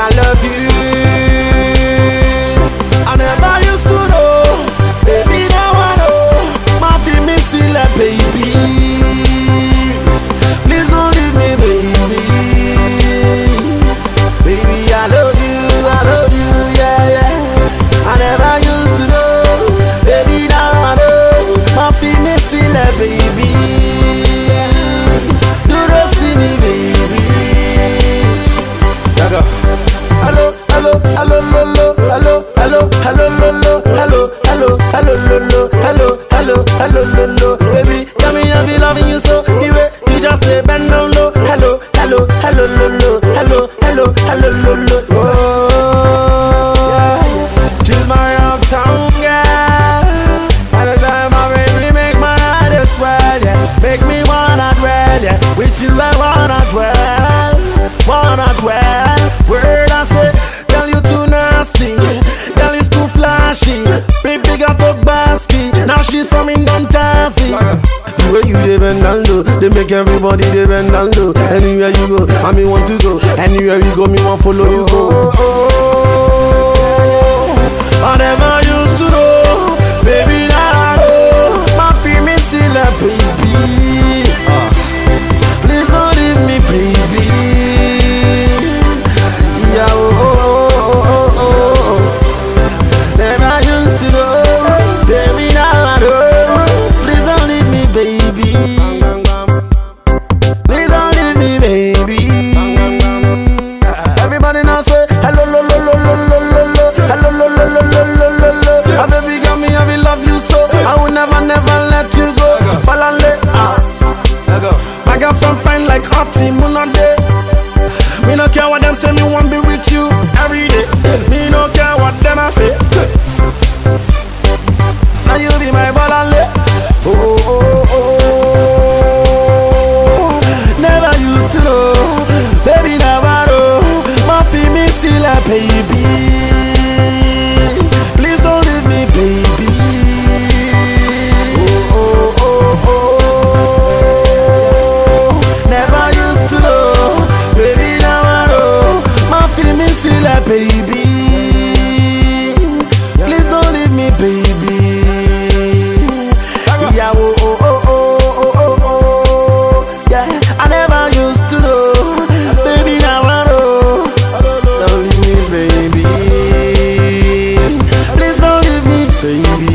I love you. I never used to know, baby, now I know. My feel me still a baby. Please don't leave me, baby. Baby, I love you, yeah, yeah. I never used to know, baby, now I know. My feel me still a baby. Do not see me, baby. Hello, hello, hello, hello, hello, hello, hello, hello, hello, hello, hello, hello, hello, hello, hello, hello, baby, tell me I be loving you so. Anyway, you just say bend down low. Hello, hello, hello, hello, hello, hello, hello, hello. Oh, she's my uptown girl. By the time I baby make my heart swell, yeah, make me wanna dwell, yeah. With you I wanna dwell. Word I say, girl you too nasty, girl is too flashy. Baby got the basket, now she's from England, Jersey. The way you dey bend down low, they make everybody dey bend down low. Anywhere you go, I me want to go. Anywhere you go, me want follow you go. I never used to know, baby now I know. My feel me still a baby. Please don't leave me, baby. Yeah, never used to know, baby now I know. Please don't leave me, baby. Please don't leave me, baby. Everybody now say hello, lo, lo, lo, lo, lo, lo, lo. Hello, lo, lo, lo, lo, lo, lo, lo. Ah, baby got me, I will love you so. I will never, never let you go. Balale, my girlfriend fine like Hottie Munade. Me no care what them say, me want be with you every day. Me no care what them I say. Now you be my balale. Oh, oh, oh, oh. Never used to know, baby now I know. My feel me still a baby. Please don't leave me, baby. Oh, oh, oh, oh. Never used to know, baby now I know. My feel me still a baby. Please don't leave me, baby. Yeah, oh, oh, oh, oh, oh, oh, oh. Yeah, I never used to know, baby now I know. Don't leave me, baby. Please don't leave me, baby.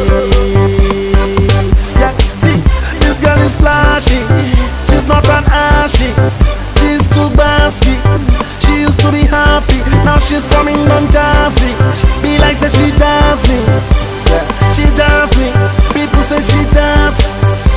Yeah, see, this girl is flashy. She's not an ashy. She's too basky. She used to be happy. Now she's from England, Jersey. Be like say she jazz me. Yeah, she jazz me. People say she jazz.